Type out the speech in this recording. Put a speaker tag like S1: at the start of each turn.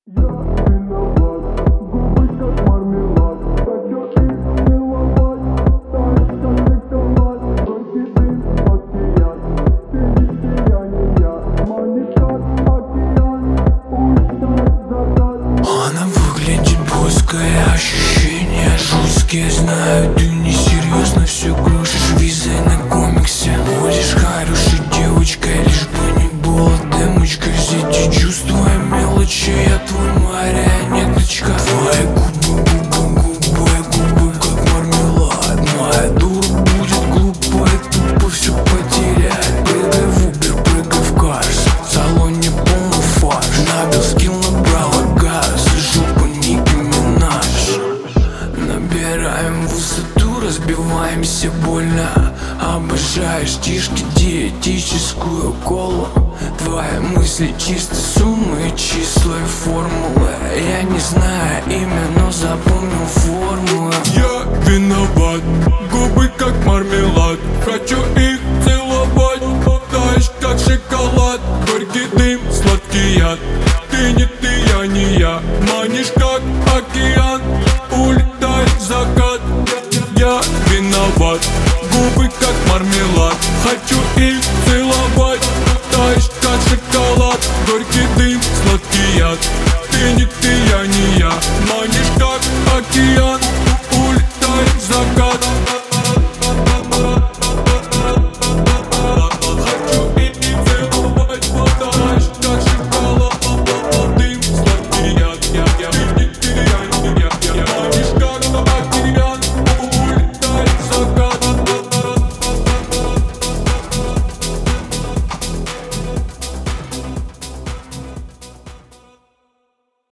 S1: Я виноват, губы как мармелад. Хочу их целовать, таять как шоколад. Горький дым, сладкий яд, ты не я, манишь как океан, улетает закат.
S2: Она выглядит плоская, ощущения жесткие. Знаю, ты несерьезно все крушишь визой на комиксе. Будешь хорошей девочкой, лишь бы не было дымочкой. Все эти чувства и мелочи, я твой марионеточка. Твои губы, как мармелад. Моя дура будет глупо и тупо все потерять. Прыгай в Uber, прыгай в карс, в салоне полный фарш. Набил скилл, набрала газ, жопа Ники Минаж. Набираем высоту, разбиваемся больно. Обожаешь тишки, диетическую колу. Твои мысли чисто суммы, числа и формулы. Я не знаю имя, но запомнил формулы.
S1: Я виноват, губы как мармелад. Хочу их целовать, таешь как шоколад. Горький дым, сладкий яд, ты не я, манишь как океан, улетает закат. Я виноват, губы как мармелад. Хочу их